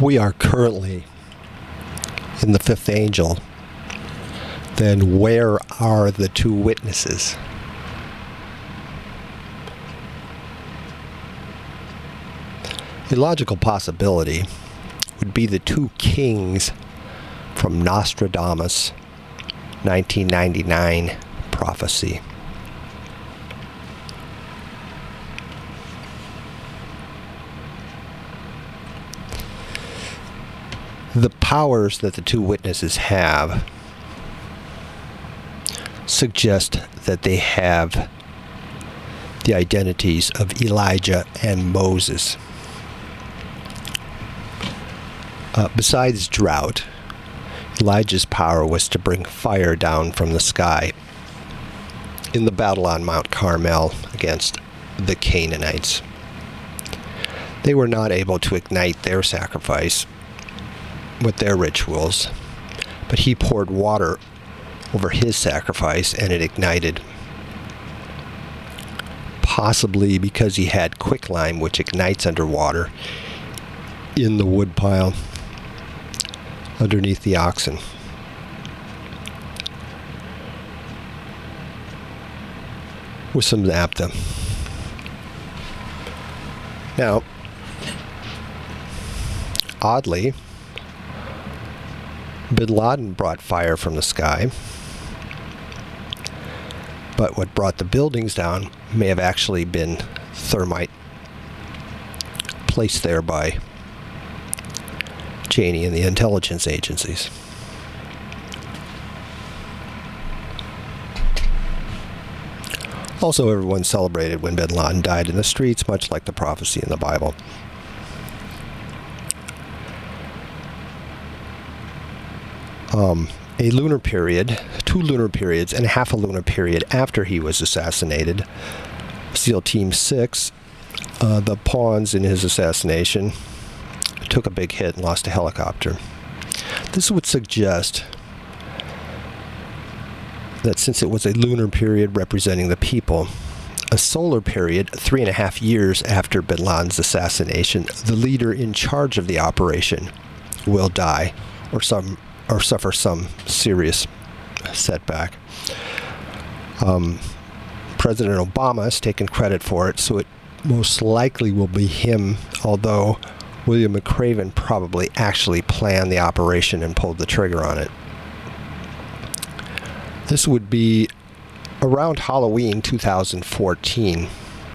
we are currently in the fifth angel, then where are the two witnesses? A logical possibility would be the two kings from Nostradamus' 1999 prophecy. The powers that the two witnesses have suggest that they have the identities of Elijah and Moses. Besides drought, Elijah's power was to bring fire down from the sky in the battle on Mount Carmel against the Canaanites. They were not able to ignite their sacrifice with their rituals, but he poured water over his sacrifice and it ignited, possibly because he had quicklime, which ignites underwater in the wood pile underneath the oxen. With some naphtha. Now, oddly, Bin Laden brought fire from the sky, but what brought the buildings down may have actually been thermite placed there by Cheney and the intelligence agencies. Also, everyone celebrated when Bin Laden died in the streets, much like the prophecy in the Bible. A lunar period, 2 lunar periods, and half a lunar period after he was assassinated, SEAL Team 6, the pawns in his assassination, took a big hit and lost a helicopter. This would suggest that since it was a lunar period representing the people, a solar period 3.5 years after Bin Laden's assassination, the leader in charge of the operation will die or suffer some serious setback. President Obama has taken credit for it, so it most likely will be him, although William McRaven probably actually planned the operation and pulled the trigger on it. This would be around Halloween 2014.